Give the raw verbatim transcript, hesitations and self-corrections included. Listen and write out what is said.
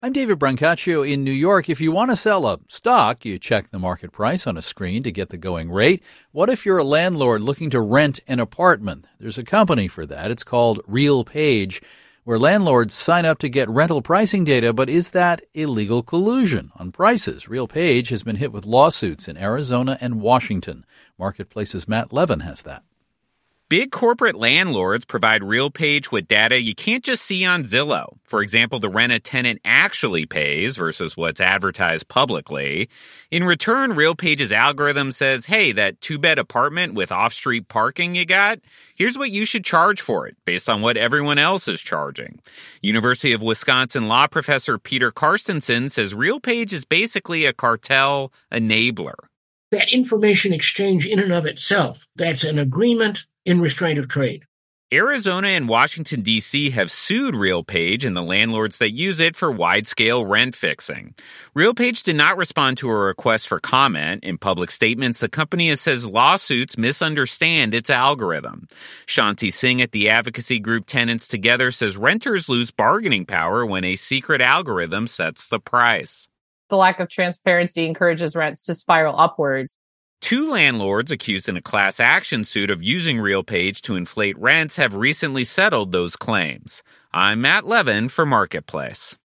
I'm David Brancaccio in New York. If you want to sell a stock, you check the market price on a screen to get the going rate. What if you're a landlord looking to rent an apartment? There's a company for that. It's called RealPage, where landlords sign up to get rental pricing data. But is that illegal collusion on prices? RealPage has been hit with lawsuits in Arizona and Washington. Marketplace's Matt Levin has that. Big corporate landlords provide RealPage with data you can't just see on Zillow. For example, the rent a tenant actually pays versus what's advertised publicly. In return, RealPage's algorithm says, hey, that two-bed apartment with off-street parking you got, here's what you should charge for it based on what everyone else is charging. University of Wisconsin law professor Peter Carstensen says RealPage is basically a cartel enabler. That information exchange in and of itself, that's an agreement in restraint of trade. Arizona and Washington, D C have sued RealPage and the landlords that use it for wide-scale rent fixing. RealPage did not respond to a request for comment. In public statements, the company says lawsuits misunderstand its algorithm. Shanti Singh at the advocacy group Tenants Together says renters lose bargaining power when a secret algorithm sets the price. The lack of transparency encourages rents to spiral upwards. Two landlords accused in a class action suit of using RealPage to inflate rents have recently settled those claims. I'm Matt Levin for Marketplace.